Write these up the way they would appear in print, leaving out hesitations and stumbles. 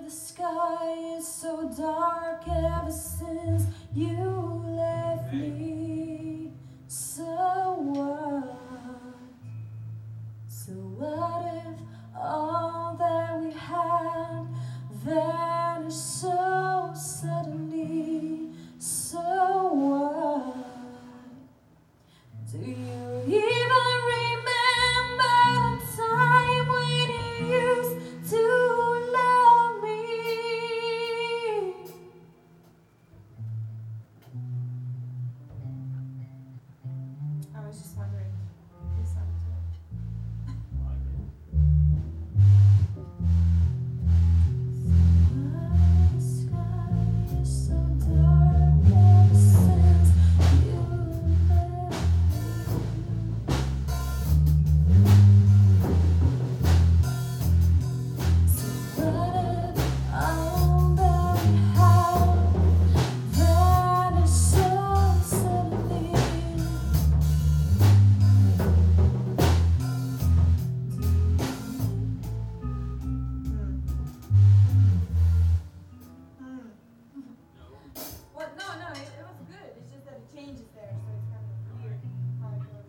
the sky is so dark ever since you left me? So what? So what if all that we had vanished so suddenly? So what? Do you even remember the time when you used to love me? I was just wondering if you sounded to it. The sky is so dark ever since you left me. So what if all that we had vanished so suddenly? What? No, it was good. It's just that it changes there, so it's kind of weird how it goes.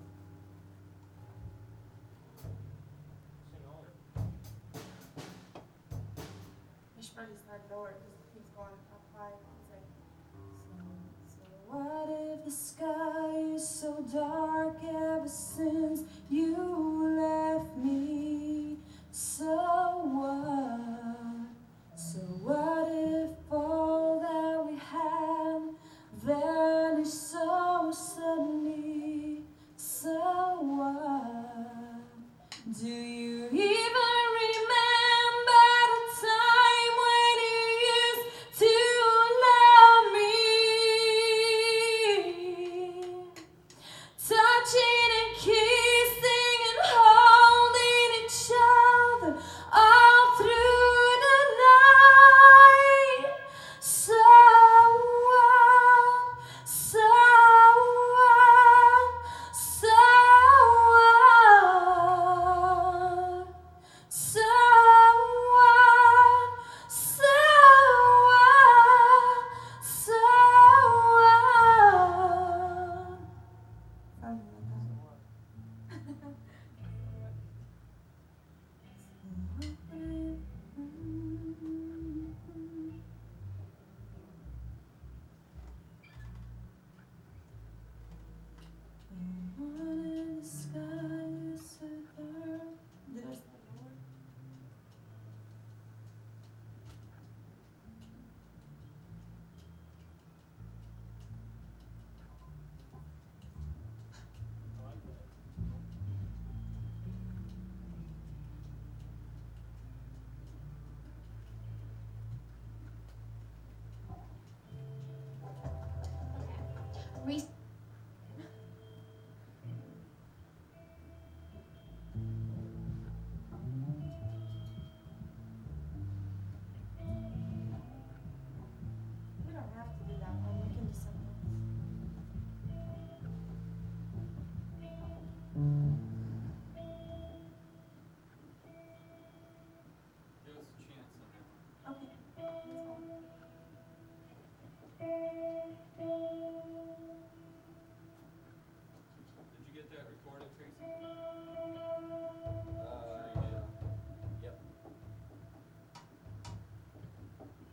I should probably start lower because it keeps going up high. It's like, so what if the sky is so dark ever since you left me? So what?